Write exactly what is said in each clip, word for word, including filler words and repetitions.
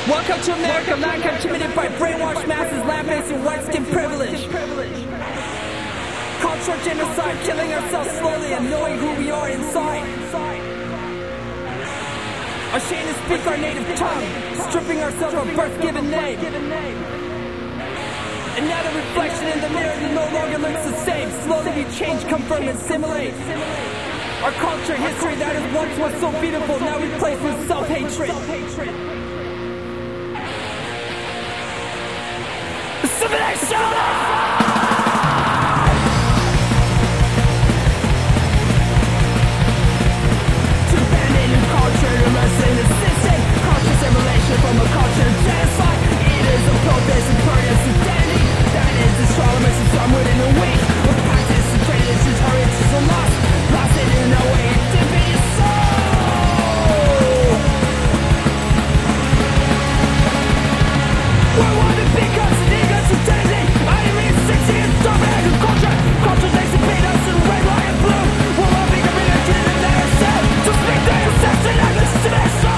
Welcome to America, land intimidated by brainwashed masses, land-basing white-skin privilege. Cultural genocide, killing ourselves slowly and knowing who we are inside. Ashamed to speak our native tongue, stripping ourselves of birth-given name. And now the reflection in the mirror no longer looks the same. Slowly we change, confirm, and assimilate. Our culture, history that is once was so beautiful, now replaced with self-hatred. Assimilation! From a culture of genocide, it is a protest and protest identity. That is the strongest and some within a week. With practice and traditions, heritage are lost, lost it in no way to be so. We're one to pick us and egos and identity. I am in sixty and dominating culture. Culture takes and paint us in red, white, and blue. We're all bigger than a kid in their self. So speak to yourself and have a selection.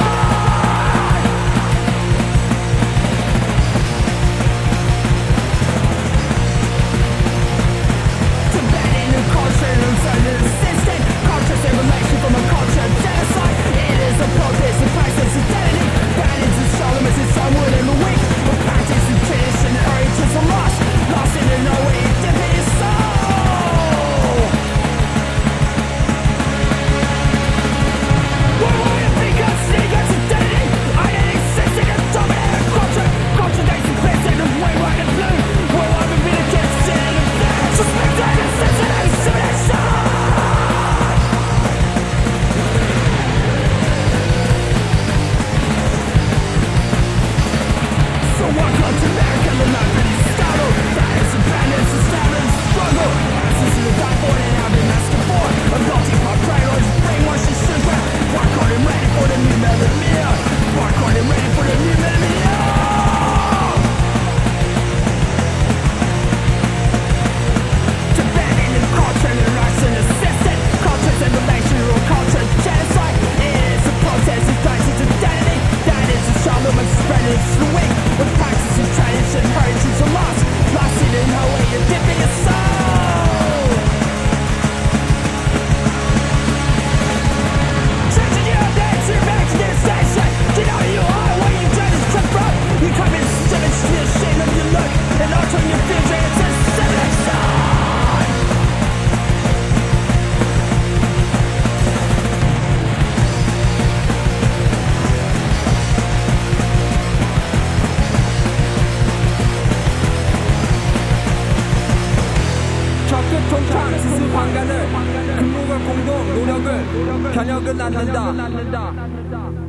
근무가 공동 노력을 겨냥을 낳는다.